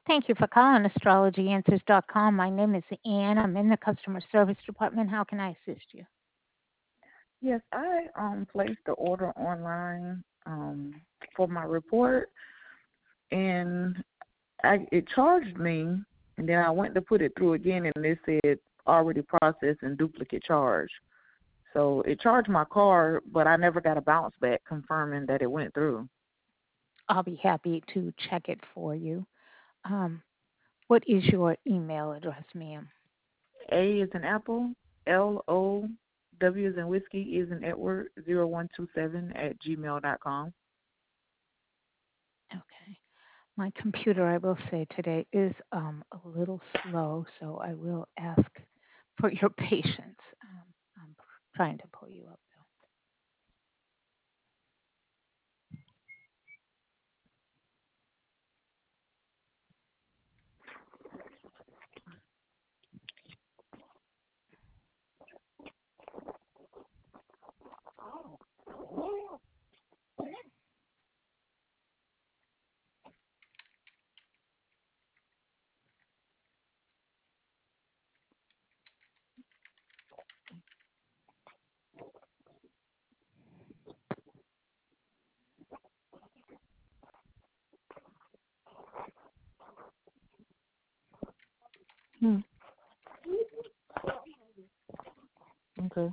Thank you for calling astrologyanswers.com. My name is Ann. I'm in the customer service department. How can I assist you? Yes, I placed the order online for my report, and it charged me, and then I went to put it through again, and it said already processed and duplicate charge. So it charged my card, but I never got a bounce back confirming that it went through. I'll be happy to check it for you. Um, what is your email address, ma'am? A is in Apple, LOW is in Whiskey, E is in Edward, 0127 at gmail.com. Okay. My computer, I will say today, is a little slow, so I will ask for your patience. I'm trying to pull you up, though. Hmm. Okay.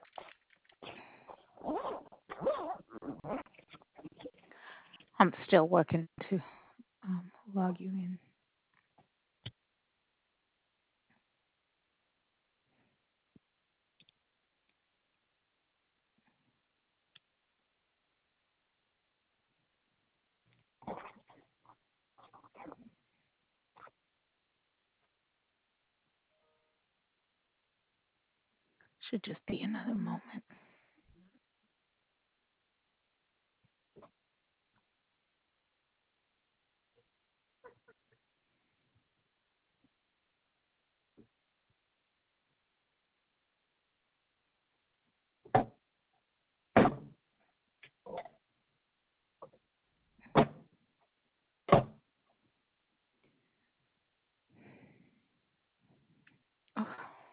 I'm still working to log you in. Should just be another moment. Oh.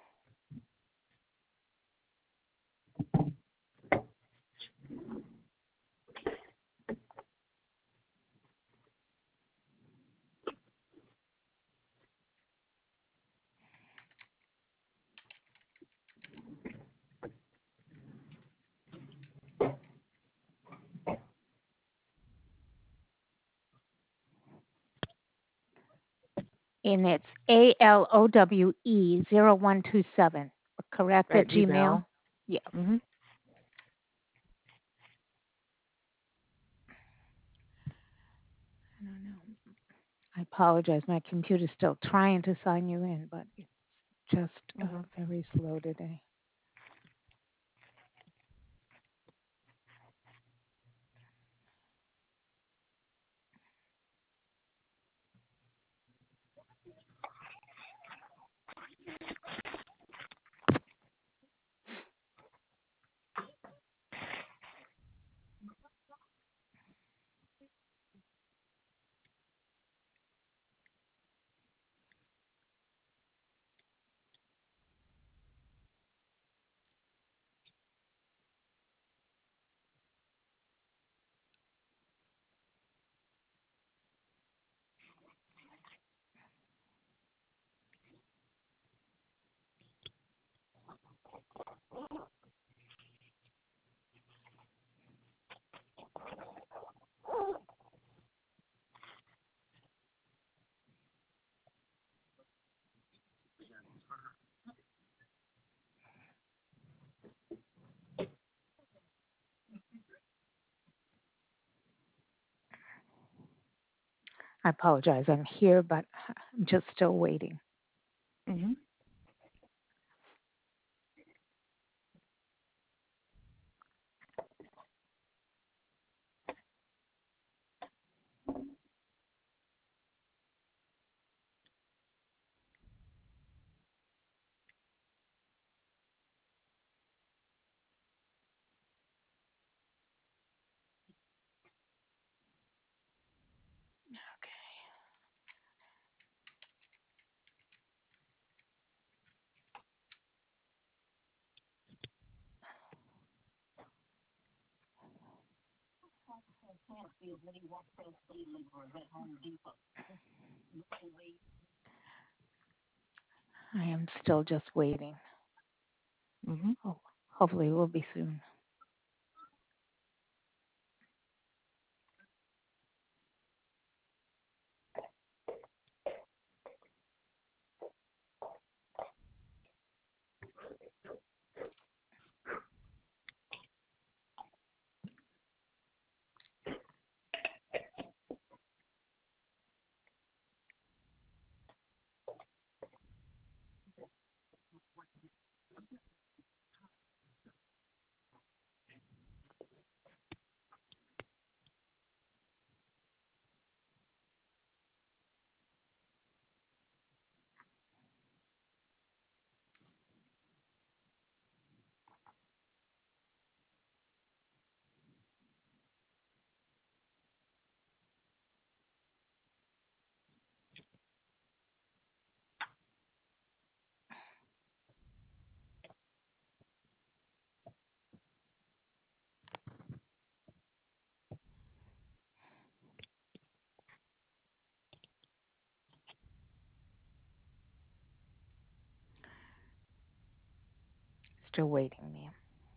And it's ALOWE0127, correct, at At Gmail? Gmail. Yeah. Mm-hmm. I don't know. I apologize. My computer's still trying to sign you in, but it's just Okay. very slow today. I apologize. I'm here, but I'm just still waiting. Mm-hmm. Okay. I am still just waiting. Mhm. Oh, hopefully we'll be soon. Still waiting, ma'am.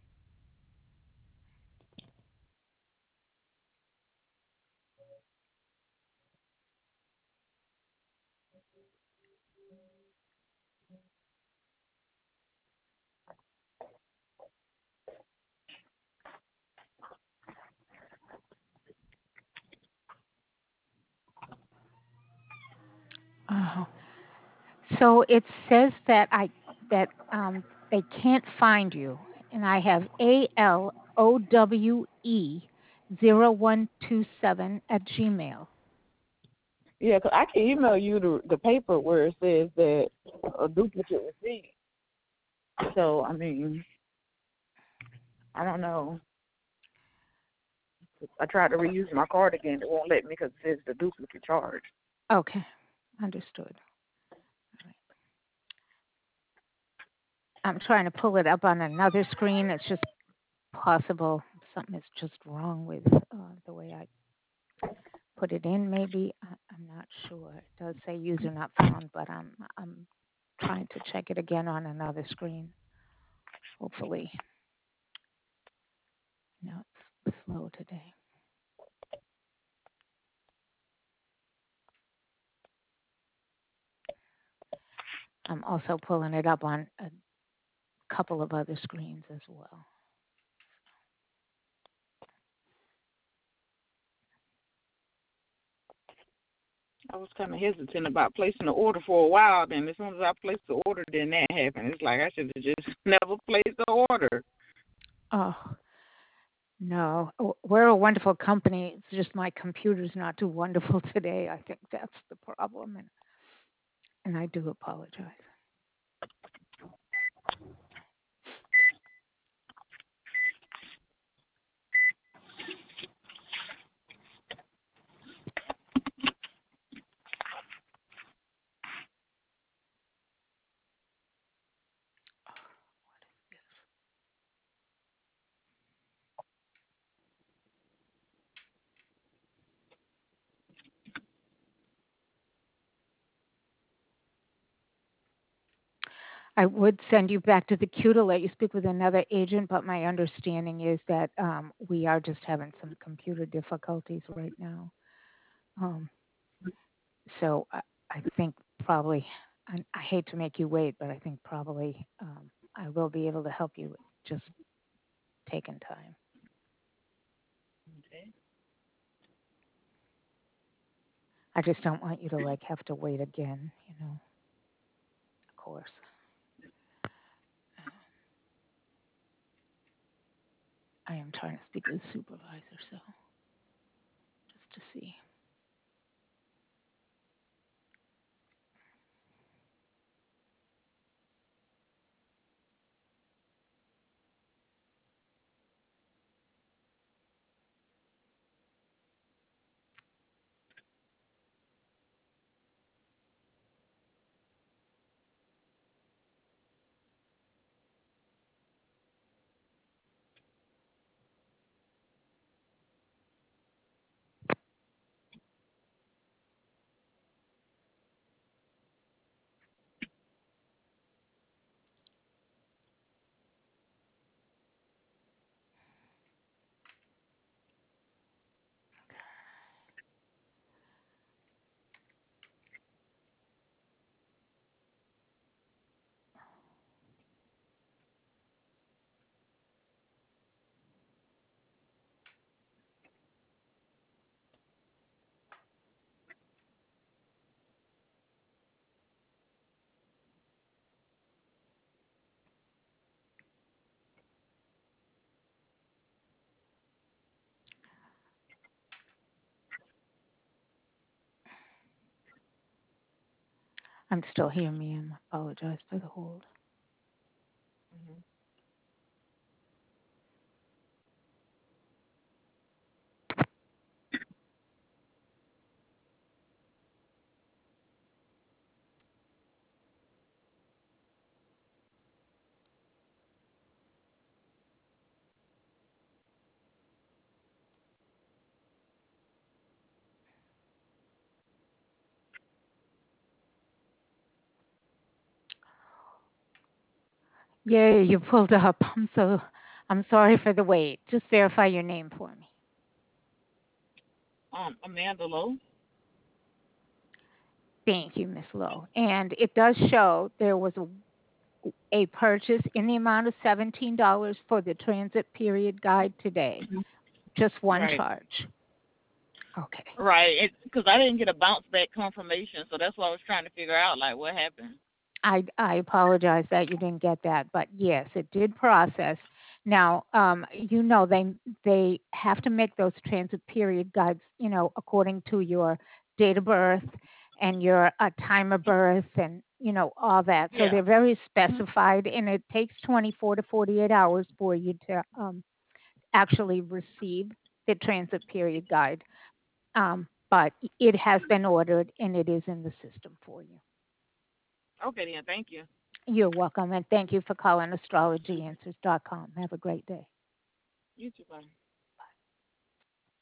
Oh, so it says they can't find you, and I have ALOWE 0127 @gmail. Yeah, 'cause I can email you the paper where it says that a duplicate receipt. So I mean, I don't know. I tried to reuse my card again. It won't let me because it says the duplicate charge. Okay, understood. All right. I'm trying to pull it up on another screen. It's just possible something is just wrong with the way I put it in. Maybe I'm not sure. It does say user not found, but I'm trying to check it again on another screen. Hopefully, no, it's slow today. I'm also pulling it up on a couple of other screens as well. I was kind of hesitant about placing the order for a while. Then as soon as I placed the order, then that happened. It's like I should have just never placed the order. Oh, no. Oh, we're a wonderful company. It's just my computer's not too wonderful today. I think that's the problem, and I do apologize. I would send you back to the queue to let you speak with another agent, but my understanding is that we are just having some computer difficulties right now. Um, so I think probably, I hate to make you wait, but I think probably I will be able to help you with just taking time. Okay. I just don't want you to like have to wait again, of course. I am trying to speak with the supervisor, so just to see. I'm still here, ma'am. Apologize for the hold. Hmm. Yeah, you pulled up. I'm sorry for the wait. Just verify your name for me. Amanda Lowe. Thank you, Miss Lowe. And it does show there was a purchase in the amount of $17 for the transit period guide today. Mhm. Just one Right. charge. Okay. Right. Because I didn't get a bounce back confirmation, so that's what I was trying to figure out. Like, what happened? I apologize that you didn't get that, but yes, it did process. Now, they have to make those transit period guides, according to your date of birth and your time of birth and all that. So Yeah. they're very Mhm. specified, and it takes 24 to 48 hours for you to actually receive the transit period guide. But it has been ordered and it is in the system for you. Okay, then. Thank you. You're welcome, and thank you for calling astrologyanswers.com. Have a great day. You too. Bye.